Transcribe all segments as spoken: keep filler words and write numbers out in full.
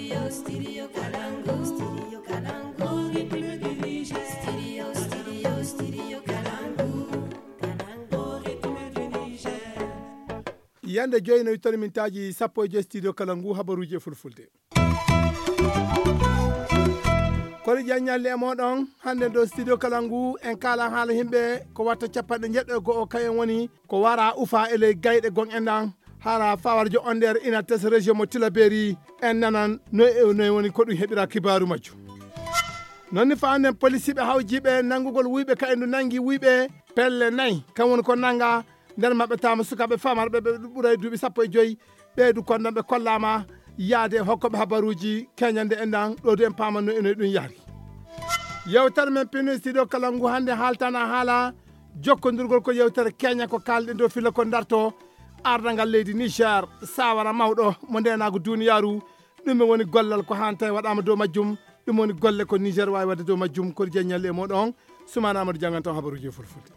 Studio, studio Kalangu. Studio Kalangu. Rhythm de Niger. Studio, studio, studio Kalangu. Kalangu. Rhythm de Niger. Yande joyno yittori min taji sappo e studio Kalangu habaruji fulfulde. Kori janyalle e moɗon hande do studio Kalangu en kala haala himɓe ko watta capanɗe jeɗɗo go o kayen woni ko wara ufa ele gayɗe gon enɗan hara fawarjo on nder inates région mo Tilaberi en nanan no e no woni ko ɗum heɓira kibaru majju nonni fa anden police ɓe hawjiɓe nangugol wuyɓe ka endu nangi wuyɓe pelle nayyi kam woni ko nanga nder mabɓe tama sukaɓe famarɓe ɓe ɓuuray duuɓi sappo e joyyi ɓeydu kondan ɓe kollama yaade hokkoɓe habaruji keñande enɗan ɗo du en pamanno eno ɗum yaari yewtere men pino studio Kalangu hande haaltana haala jokkodirgol ko yewtere keña ko kalɗen do fila ko darto ardangal leydi Niger sawara mawɗo mo ndenago duniyaru ɗum woni gollal ko hanta waɗama dow majjum ɗum woni golle ko Niger wawi wadde dow majjum ko jeññalle e moɗon Soumana Amadou Diangantan habaruji fulfulde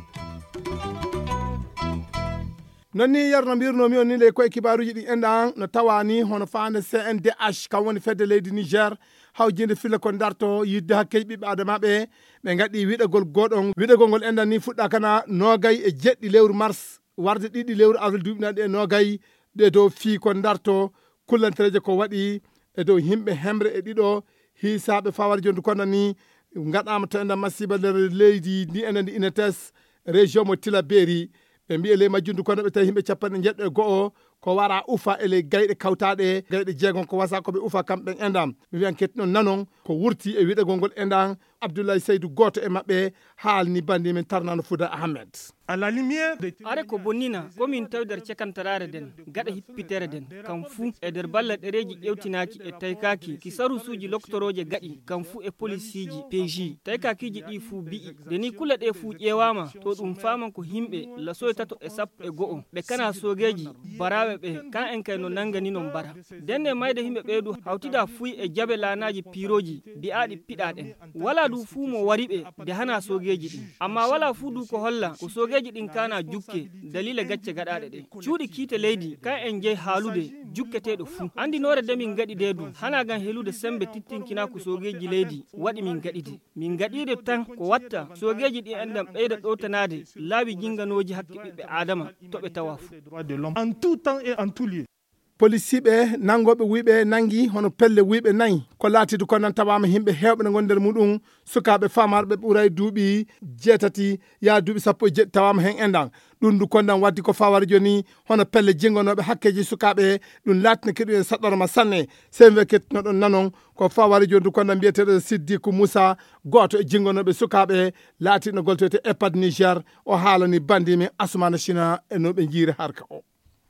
nonni yarno mbirnomi on ni le koye kibaruji ɗi enɗan no tawani hono fande C N D H kam woni fedde leydi Niger hawjinde filla ko darto yidde hakkeji ɓiɓɓe adama ɓe ɓe gaddi wiɗagol goɗon wiɗagol ngol enɗan ni fuɗɗa kana nogay e jeɗɗi lewru mars warde ɗiɗi lewru avril duuɓinaɗe e nogay ɗe dow fii ko darto kullantereje ko waɗi e dow himɓe hemre e ɗiɗo hisaɓe fawar jondu kono ni gaɗama to enɗan masiba nder leydi ndi enen ndi inates région mo Tilaberi ɓe mbi ele majjundu kono ɓe tawi himɓe capanɗe jeɗɗo e go'o ko wara ufa ele gayɗe kawtaɗe gayɗe jeegon ko wasa koɓe ufa kamɓe enɗam mi wiyan kettinon nanon ko wurti e wiɗagol ngol enɗan Abdoulaye Seydou goto e mabɓe haalni bandi min Tarnano Fouda Ahmed à la lumière de are ko bonnina komin tawi nder cekantarare den gaɗa hippitere den kam fuu e nder balla ɗereji ƴewtinaki e taykaki ki sarusuji loktoroje gaɗi kam fuu e policiji P J taykakiji ɗi fuu bi'i deni kula ɗe fuu ƴewama to ɗum faman ko himɓe lasoy tato e sappo e go'o ɓe kana sogeji baraɓe ɓe kan en kay no nangani non bara denne mayde himɓe ɓeydu hawtida fuy e jabe lanaji piroji mbi'aɗi piɗaɗen wala du fuu mo wari ɓe nde hana sogeji ɗin amma wala fuu du ko holla ko sogeji ɗin kana jukke dalila gacce gaɗaɗe ɗe cuuɗi kiite leydi kan en jeeyi haalude jukketeɗo fuu andinore de min gaɗi de du hana gan helude sembe tittinkina ko sogeji leydi waɗi min gaɗide min gaɗide tan ko watta sogeji ɗi enɗam ɓeyda ɗotanade laabi jinganoji hakke ɓiɓɓe adama toɓe tawa fuu en tout temps et en tout lieu policiɓe nangoɓe wuyɓe nangi hono pelle wuyɓe nayyi ko laatidu ko nan tawama himɓe hewɓe ne gondi nder muɗum sukaɓe famarɓe ɓuuray duuɓi jeetati ya duuɓi sappo e jeeɗi tawama hen enɗan ɗum du kondan waddi ko fawari joni hono pelle jingonoɓe hakkeji sukaɓe ɗum latni keɗu en saɗɗoroma sanne sembe kettinoɗon nanon ko fawari joni du kondan mbiyeteɗo Siddikou Moussa goto e jingonoɓe sukaɓe laatino goltoyte E P A D Niger o haalani bandimi Assoumana China e no ɓe jiiri harka o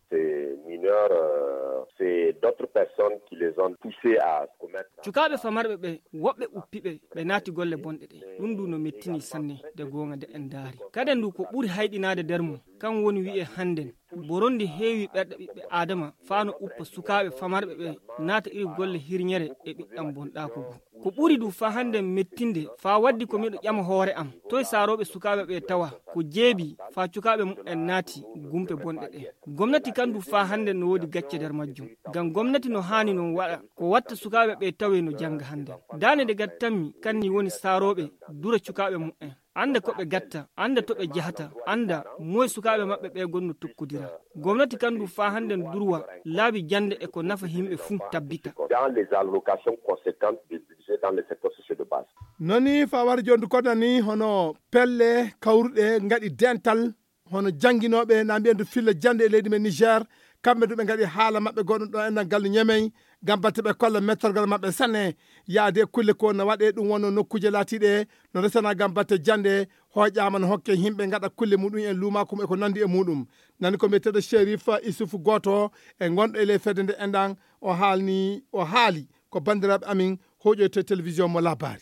c'est d'autres personnes qui les ont poussés à commettre. Cukaɓe famarɓe ɓe woɓɓe uppiɓe ɓe naati golle bonɗe ɗe ɗum du no mettini sanne de gonga de en daari kaden du ko ɓuri hayɗinade nder mum kan woni wi'e hannden borondi heewi ɓerɗe ɓiɓɓe adama faano uppa sukaɓe famarɓe ɓe naata iri golle hirñere e ɓiɗɗam bonɗakugu ko ɓuri du fa hande mettinde fa waddi ko miɗo ƴama hoore am toye saroɓe sukaɓe ɓe tawa ko jeebi fa cukaɓe mumen naati gumpe bonɗe ɗe gomnati kandu fa hande no wodi gacce nder majjum ngam gomnati no hani non waɗa ko watta sukaɓe ɓe tawe no janga hande dane de gattanmi kanni woni saroɓe dura cukaɓe mumen anda ko ɓe gatta anda to ɓe jahata anda moye sukaɓe maɓɓe ɓe gonno tokkodira gomnati kandu fa hande durwa laabi jande e ko nafa himɓe fuu tabbita dans les allocations conséquentes des budgets dans les secteurs sociaux de base noni fa war jondu kodani hono pelle kawruɗe ngaɗi dental hono janginoɓe na mbiyendu filla jande e leydi men Niger kamɓe du ɓe ngaɗi haala maɓɓe goɗɗum ɗo enɗan gallu ñemey gam batte ɓe kolla mettorgal maɓɓe sanne yaade kulle ko no waɗe ɗum wonno nokkuje laatiɗe no resana gam batte jande hoƴama no hokke himɓe gaɗa kulle muɗum e lumakum e ko nandi e muɗum nani ko mbiyeteɗo Chérif Issoufou goto e gonɗo e ley fedde nde enɗan o haalni o haali ko bandiraɓe amin hoƴoyte télévision mo labari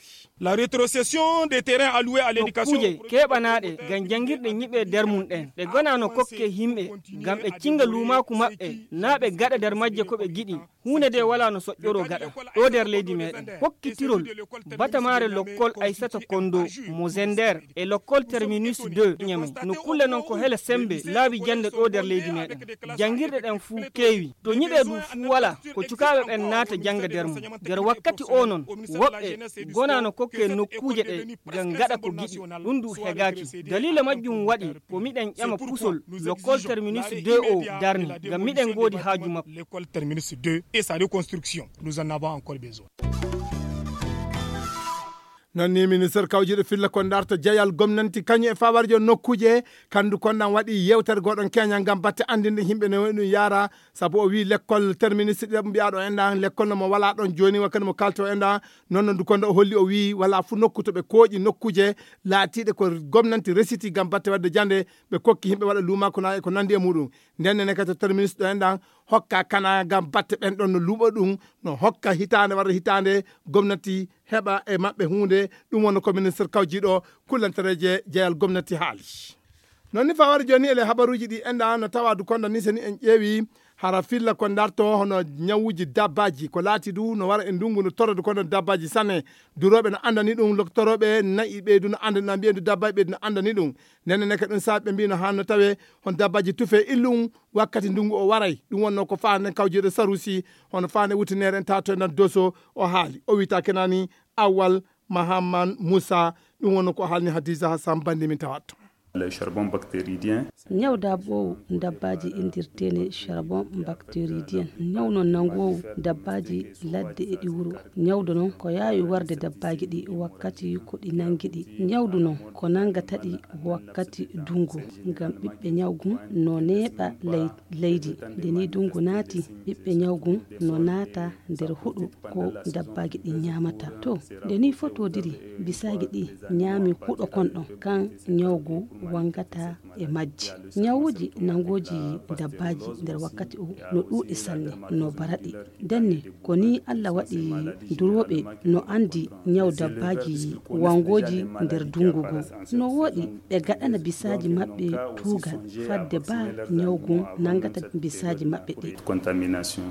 La rétrocession des terrains alloués à l'éducation kuje keɓanaɗe gam jangirɗe ñiɓe nder mum ɗen ɗe gonano kokke himɓe gam ɓe cinga lumaku maɓɓe na ɓe gaɗa nder majje ko ɓe giɗi hunde de wala no soƴƴoro gaɗa ɗo nder leydi meɗen hokkitirol batamare lokkol aissata kondo mo zender e lokkol terminus deux ñamay no kulle noon ko hele sembe laabi jande ɗo nder leydi meɗen jangirɗe ɗen fuu keewi to ñiɓe du fuu wala ko cukaɓe ɓen naata janga nder mum nder wakkati o noon woɓɓe gonano kokke nokkuje ɗe gam gaɗa ko giɗi ɗum du hegaki dalila majjum waɗi ko miɗen ƴama pusol lokkol terminus deux o darni gam miɗen godi haaju makko l'école terminus deux et sa reconstruction nous en avons encore besoin. nonni ministre kawjiɗo filla ko darta jeyal gomnanti kañum e fawarjo nokkuje kandu konɗan waɗi yewtere goɗon keñal gam batte andinde yimɓe no ɗum yaara saabu o wi l'école terminus ɗe mbiyaɗo enɗa l'école nomo wala ɗon joni wakkati mo kalto enɗa noon du konɗo o holli o wi wala fu nokku to ɓe kooƴi nokkuje laatiɗe ko gomnanti resiti gam batte wadde jande ɓe kokki yimɓe waɗa lumako na e ko nandi e muɗum ndenne kata terminus ɗo enɗan hokka kana gam batte ɓen ɗon no luuɓa ɗum no hokka hitande warda hitande gomnati heɓa e maɓɓe hunde ɗum wonno ko ministre kawjiɗo kullantereje jeyal gomnati haali noon ni fawari joni ele habaruji ɗi enɗa no tawa du konda ni seni en ƴeewi hara filla ko darto hono ñawuji dabbaji ko laati du no wara e ndungu no torode kono dabbaji sanne duroɓe no andani ɗum loktoroɓe nayi ɓeydu no andani no mbiyendu dabbaji ɓeydu no andani ɗum nenne neke ɗum saabi ɓe mbino hanno tawe hon dabbaji tufe illum wakkati ndungu o waray ɗum wonno ko fane kawjiɗo sarusi hono fane wutinere en tato e nan doso o haali o wita kenani awwal mahamman moussa ɗum wonno ko haalni hadisa hasan bandi min tawatto le charbon bactéridien ñawda ɓow dabbaji indirtene charbon bactéridien ñawno nangowo dabbaji ladde e ɗi wuro ñawdu noon ko yaawi warde dabbaji ɗi wakkati ko ɗi nangi ɗi ñawdu noon ko nangata ɗi wakkati dungu ngam ɓiɓɓe ñawgum no neeɓa leydi ndeni dungu naati ɓiɓɓe ñawgum no naata nder huɗo ko dabbaji ɗi ñamata to ndeni fotodiri bisaji ɗi ñaami huɗo konɗon kan ñawgu wangata e majji ñawuji nangoji dabbaji nder wakkati o no ɗuuɗi sanne no baraɗi denni ko ni Allah waɗi duroɓe no andi ñaw dabbaji wangoji nder dungugo no woɗi ɓe gaɗana bisaji maɓɓe tugal fadde ba ñawgu nangata bisaji maɓɓe ɗi contamination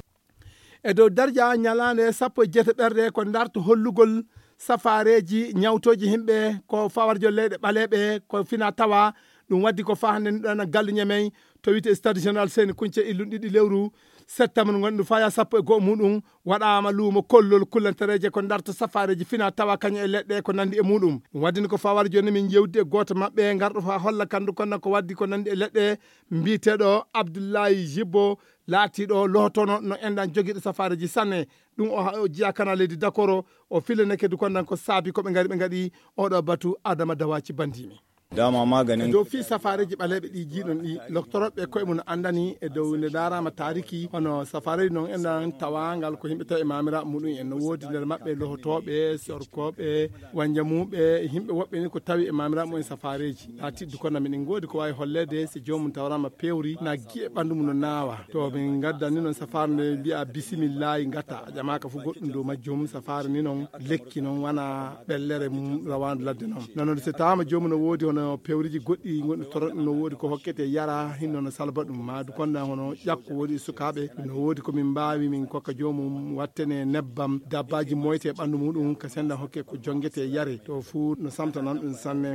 e dow darja ñalande sappo e jeete ɓerde ko darto hollugol safareji ñawtoji himɓe ko fawarjo leyɗe ɓaleɓe ko fina tawa ɗum waddi ko fa hande ɗon gallu ñamey to wite stade général seni kunce illum ɗiɗi lewru septembre gonɗo faya sappo e goho muɗum waɗama luumo kollol kullantereje ko darto safareji fina tawa kañum e leɗɗe ko nandi e muɗum ɗum waddini ko fawar joni min jewdi e goto mabɓe garɗo fa holla kandu konna ko waddi ko nandi e leɗɗe mbiteɗo Abdoulaye Jibbo laatiɗo lohotono no enɗan joguiɗo safareji sanne ɗum o jiya kana leydi dakoro o filane kedi konnan ko saabi koɓe gari ɓe gaɗi oɗo batu Adama Dawaci bandimi dama maganin dow fi safareji ɓaleɓe ɗi jiiɗon ɗi loktoroɓe koye mum andani e dow nde darama tariki hono safareji noon enɗan tawangal ko yimɓe tawi e mamira muɗum en no woodi nder mabɓe lohotoɓe sorkoɓe wanjamuɓe yimɓe woɓɓe ni ko tawi e mamira mumen safareji ha tiddu kono minen goodi ko wawi hollede si jomum tawrama pewri na guiye ɓandu mum no nawa to min gaddani noon safare nde mbiya bisimillahi gatta a ƴamaka fo goɗɗum dow majjum safare ni noon lekki noon wona ɓellere mum rawandu ladde noon nonon so tawama jomum no woodi hono no pewriji goɗɗi gonɗi toroɗ no woodi ko hokkete yara hinno no salba ɗum madu konda hono ƴakko woodi sukaɓe no woodi komin mbawi min kokka jomum wattene nebbam dabbaji moyte e ɓandu muɗum ko senda hokke ko jongete yare to fu no samta noon ɗum sanne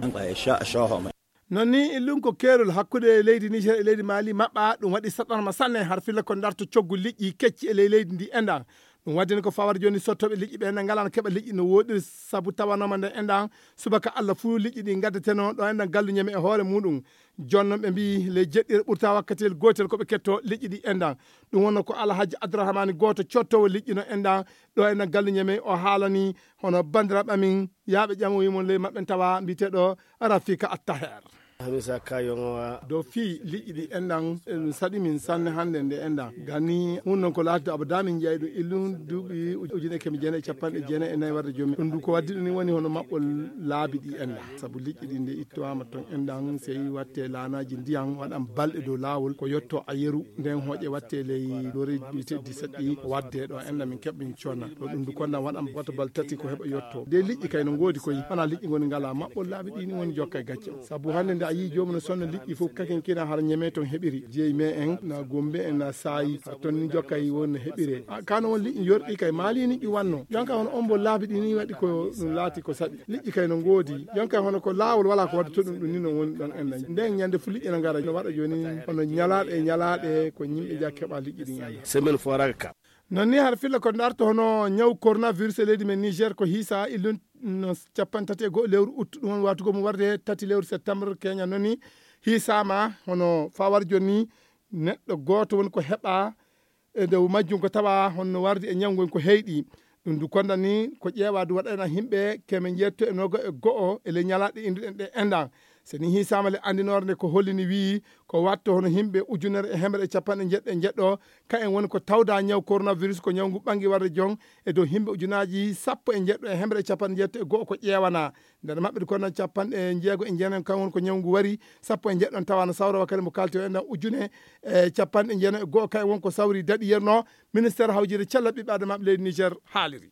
non ni illum ko keerol hakkude leydi Niger e leydi Mali maɓɓa ɗum waɗi saɗanma sanne har filla ko darto coggu liƴƴi kecci e ley leydi ndi enɗan ɗum waddini ko fawar joni sottoɓe liƴƴi ɓe ngalano keeɓa liƴƴi no woɗiri saabu tawanoma nde enɗan subaka Allah fuu liƴƴi ɗi gaddeteno ɗo enɗan gallu ñame e hoore muɗum jonnon ɓe mbi le jeɗɗire ɓurta wakkatel gotel koɓe ketto liƴƴi ɗi enɗan ɗum wonno ko Alhaji Abdourahmane goto cottowo liƴƴi no enɗan ɗo enɗan gallu ñame o haalani hono bandiraɓe amin yaaɓe ƴamoyimon ley maɓɓe tawa mbiteɗo Rafika Attaher hamisa kayon do fi liƴƴiɗi enɗan en saɗi min sanne hande nde enɗan gani hunnon ko laati abadamin jeyɗo illum duuɓi ujune kemi jeenayi capanɗe jeenayi e nayyi warde joomi ɗum du ko waddi ɗum ni woni hono maɓɓol laabi ɗi enɗan saabu liƴƴiɗi nde ittowama ton enɗan seyi watte laanaji ndiyam waɗan balɗe dow laawol ko yetto a yeru nden hooƴe watte ley lori dix-sept ɗi wadde ɗo enɗan min keɓ min conna ɗo ɗum du konɗan waɗan wata bal tati ko heɓa yetto de liƴƴi kay no goodi koyi hana liƴƴi goni ngala maɓɓol laabi ɗi ni woni jokka e gacce o saabu hande nde a yi jomum no sonna liƴƴi fof kaken kina har ñeme ton heɓiri jeeyi me en na gombe en na saayi ton ni jokka yi won no heɓire kano won liƴƴi yorɗi kay maali ni ɗi wanno jonka hono ombo laabi ɗi ni waɗi ko ɗum laati ko saɗi liƴƴi kay no goodi jonka hono ko laawol wala ko wadde to ɗum ɗum ni no woni ɗon enɗan nden ñande fu liƴƴi no ngara no waɗa joni hono ñalaɗe e ñalaɗe ko yimɓe ja keɓa liƴƴi ɗin enɗan semaine foraka non ni har filla ko darto hono ñaw coronavirus e leydi men Niger ko hiisa illun no capan tati e goho lewru août ɗum won watugo mo warde tati lewru septembre keña noon ni hiisama hono fawar joni neɗɗo goto woni ko heɓa e dow majjum ko tawa honno wardi e ñawgol ko heyɗi ɗum du konda ni ko ƴeewa du waɗana yimɓe keme jetto e nogo e go'o ele ñalaɗe induɗen ɗe enɗan seni hisama le andinore nde ko hollini wi ko watto hono himɓe ujunere e hemre e capanɗe jeɗɗe jeɗɗo ka en woni ko tawda ñaw coronavirus ko ñawngu ɓangi warde jon e dow himɓe ujunaji sappo e jeɗɗo e hemre e capanɗe jetto e goho ko ƴeewana nder maɓɓe kono capanɗe jeego e jeenayi kan woni ko ñawngu wari sappo e jeɗɗon tawa no sawra wakkati mo kalti o enɗan ujune e capanɗe jeenayi e goho kay won ko sawri daɗi yerno ministére hawjire cella ɓiɓɓe adama leydi Niger haaliri.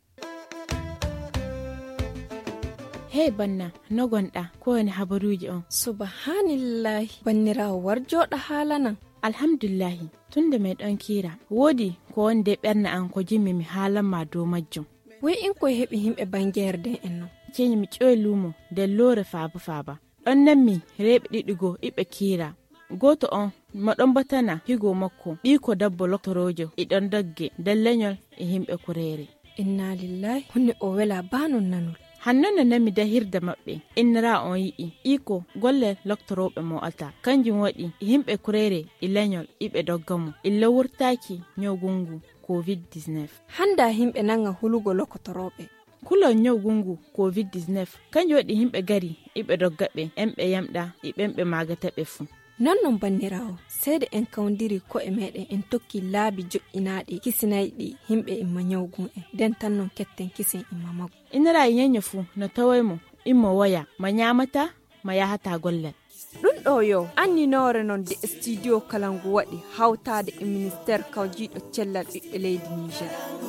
Hey banna no gonɗa ko woni habaruji on subhanallahi bannirawo war joɗo haala nan alhamdulillahi tunda mai ɗon kira wodi ko wonde ɓerna an ko jimmi mi haalanma dow majjum way in koye heɓi himɓe bangerde en no ceñi mi ƴoyi lumo nden loore faaba faaba ɗon nanmi reɓe ɗiɗigo iɓe kira goto on maɗon batana higo makko ɓiko dabbo loktorojo iɗon dogge nden leñol e himɓe kurere inna lillahi hunde o wela banon nanol hannone nami da hirda maɓɓe innira on yi'i iko golle loktoroɓe mo alta kanjum waɗi himɓe kurere e leñol iɓe doggamo illa wurtaki ñawgungu covid dix-neuf handa himɓe nanga hulugo lokotoroɓe kulon ñawgungu covid dix-neuf kanjum waɗi himɓe gari iɓe doggaɓe emɓe yamɗa e ɓemɓe magataɓe fuu non non bannirawo seede en kawdiri ko e meɗen en tokki laabi joƴƴinaɗi kisinayɗi himɓe imma ñawgun en nden tan non ketten kisin imma mago inara ñeño fuu no tawaymo immo woya ma ñamata ma yahata gollel ɗum ɗo yo anninore noon de studio kalangu waɗi hawtade e ministére kawjiɗo cellal ɓiɓɓe leydi Niger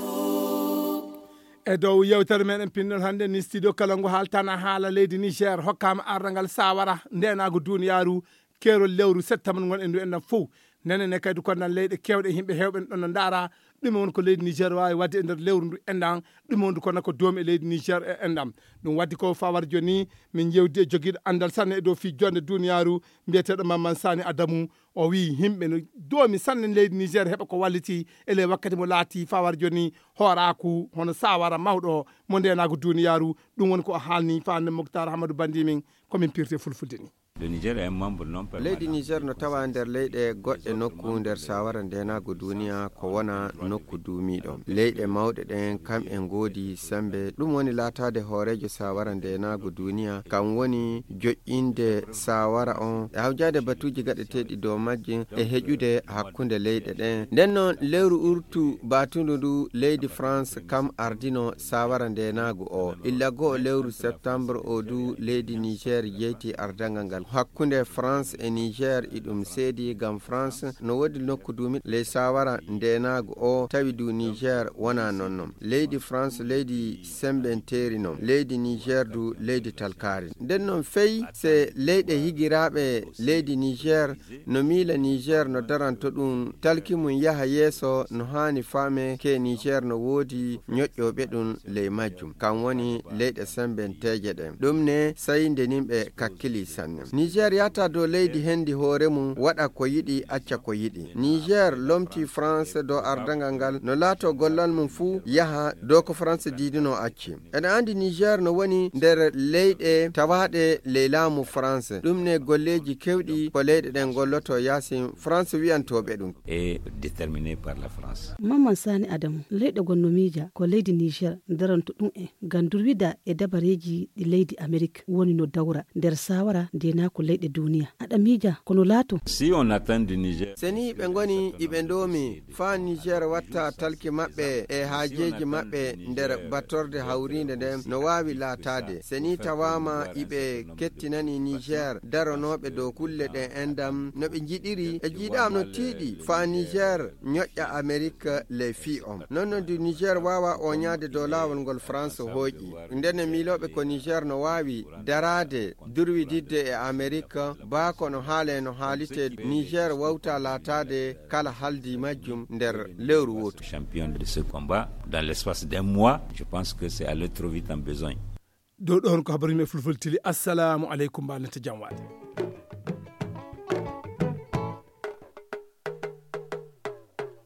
e dow yewtere meɗen pinnol hannde ni studio kalangu haaltana haala leydi Niger hokkama ardangal sawara ndenago duniyaru keerol lewru septembre gon en du enɗan fof nenene kadi kondan leyɗe kewɗe yimɓe hewɓe ɗon no daara ɗum woni ko leydi Niger wawi wadde e nder lewru ndu enɗan ɗum woni kono ko doomi e leydi Niger e enɗam ɗum waddi ko fawar joni min jewdi e joguiɗo andal sanne e dow fi jonde duniyaru mbiyeteɗo Mamman Sani Adamou o wi himɓe no doomi sanne leydi Niger heɓa ko walliti ele wakkati mo laati fawar joni horaku hono sawara mawɗo mo ndenago duniyaru ɗum woni ko haalni fande Moctar Hamadou Bandi min komin pirte fulfulde ni leydi Niger no tawa nder leyɗe goɗɗe nokku nder sawara ndenago duniya ko wona nokku duumiɗo leyɗe mawɗe ɗen kamɓe ngoodi sembe ɗum woni latade hoorejo sawara ndenago duniya kam woni joƴƴinde sawara on e hawjade batuji gaɗeteɗi dow majji e heƴude hakkunde leyɗe ɗen nden noon lewru urtu batundu ndu leydi France kam ardino sawara ndenago o illa goho lewru septembre o du leydi Niger yeyti ardangal ngal hakkunde France e Niger iɗum seedi gam France no wodi nokku dumi ley sawara ndenago o tawi du Niger wona nonnon leydi France leydi sembenteri non leydi Niger du leydi talkari nden non fey se leyɗe higiraɓe leydi Niger no miila Niger no daranto ɗum talki mum yaha yeeso no hani fame ke Niger no wodi ñoƴƴoɓe ɗum ley majjum kam woni leyɗe sembenteje ɗen ɗum ne sayinde nimɓe kakkili sanne Niger yata do leydi hendi hoore mum waɗa ko yiɗi acca ko yiɗi Niger lomti France do ardangal ngal no laato gollal mum fuu yaha do ko France didino acci ene andi Niger no woni nder leyɗe tawaɗe ley laamu France ɗum ne golleji kewɗi ko leyɗe ɗen golloto yasin France wiyantoɓe ɗum est déterminé par la France. Mamman Sani Adamu leyɗe gonnomija ko leydi Niger daranto ɗum e gandur wida e dabareji ɗi leydi Amerique woni no dawra nder sawara ndena na ko leyɗe duniya aɗa miija kono laato si on attend du Niger seni ɓe ngoni iɓe ndomi fa Niger watta talki maɓɓe e haajeji maɓɓe nder battorde hawrinde nden no wawi laatade seni tawama iɓe kettinani Niger daronoɓe dow kulle ɗe endam no ɓe jiɗiri e jiiɗam no tiiɗi fa Niger ñoƴƴa Amérique les fi on nonno du Niger wawa o ñaade dow lawol ngol France hooƴi ndenne miiloɓe ko Niger no wawi darade durwididde e Amérique ba kono haale no haalite Niger wawta laatade kala haldi majjum nder lewru woto champion de ce combat dans l'espace d'un mois je pense que c'est aller trop vite en besogne dow ɗon ko habaruji me fulfulde tili assalamu aleykum mbalnata jam waade